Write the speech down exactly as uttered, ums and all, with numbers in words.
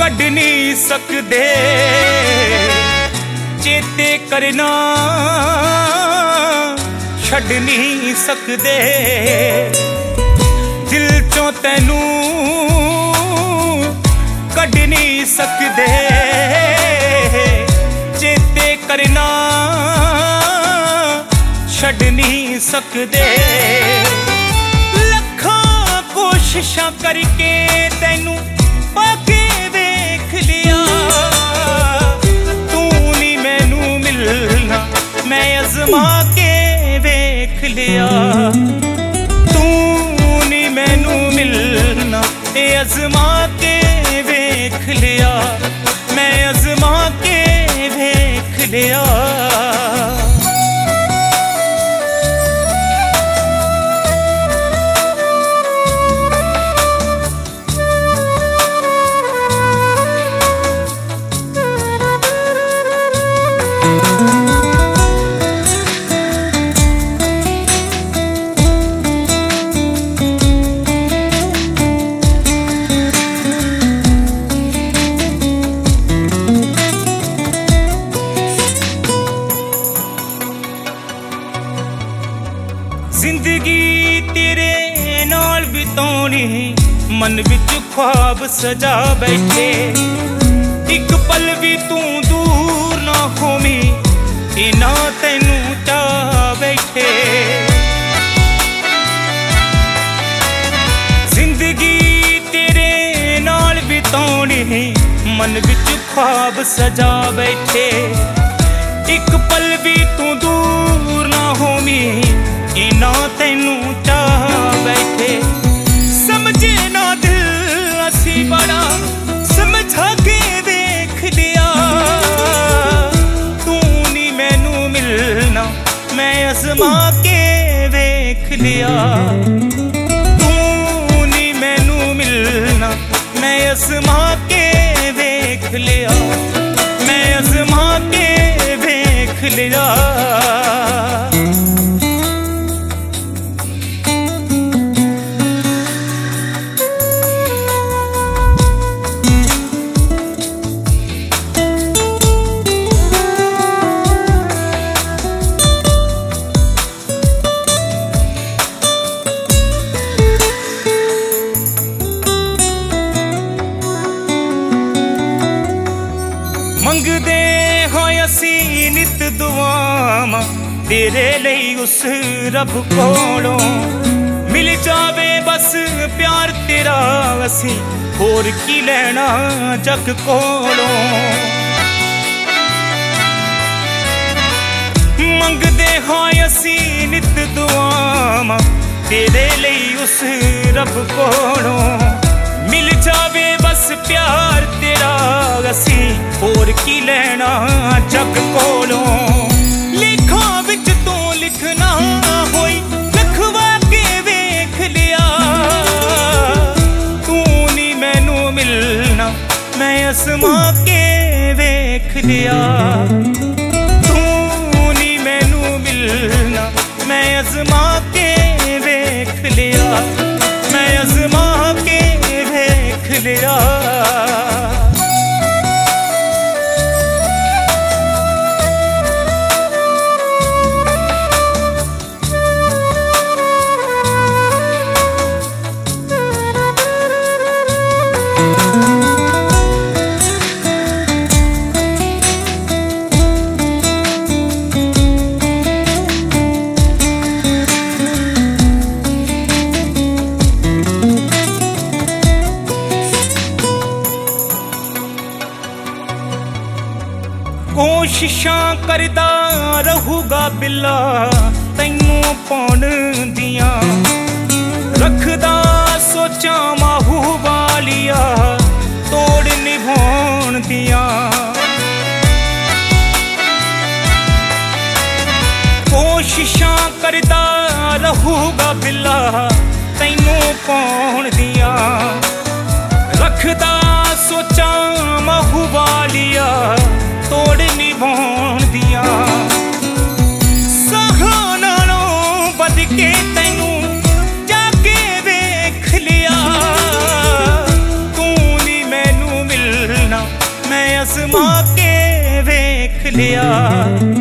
कढ नहीं सकदे चेते करना छड्ड नहीं सकदे दिल चों तैनू कढ नहीं सकदे चेते करना छड्ड नहीं सकदे लखां कोशिशां करके तैनू पाके वेख लिया तू नहीं मैनू मिलना मैं अज़मा के वेख लिया तू नहीं मैनू मिलना ए अज़मा के वेख लिया मैं अज़मा के वेख लिया जिंदगी तेरे नाल बितानी मन विच ख्वाब सजा बैठे एक पल भी तू दूर ना होमी इना तैनू चा बैठे जिंदगी तेरे नाल बितानी मन विच ख्वाब सजा बैठे एक पल भी तू दूर ना होमी इना तैनू चाह बैठे समझे ना दिल असी बड़ा समझा के देख लिया तू नहीं मैनू मिलना मैं अज़मा के वेख लिया तू नहीं मैनू मिलना मैं अज़मा के वेख लिया मैं अज़मा के वेख लिया मंगदे होए असी नित दुआवां तेरे लई उस रब कोलों मिल जावे बस प्यार तेरा असी होर की लेना जग कोलों मंगदे होए असी नित दुआवां तेरे लई उस रब कोलों मिल जावे बस प्यार तेरा असी होर की लेना जग कोलों लिखां विच तू लिखना होई लिखवा के वेख लिया तू नहीं मैनू मिलना मैं अज़मा के वेख लिया तू नहीं मैनू मिलना मैं अज़मा के वेख लिया मैं अज़मा के वेख लिया कोशिशां करदा रहूगा बिल्ला तैनू पाउण दियां रखदा सोचां माहू वालिया तोड़ निभाउण दियां कोशिशां करदा रहूगा बिल्ला तैनू पाउण दियां रखदा सोचां माहू वालिया तोड़ निभाउण दियां साहां नालों वध के तैनू जाके वेख लिया तू नहीं मैनू मिल मिलिया।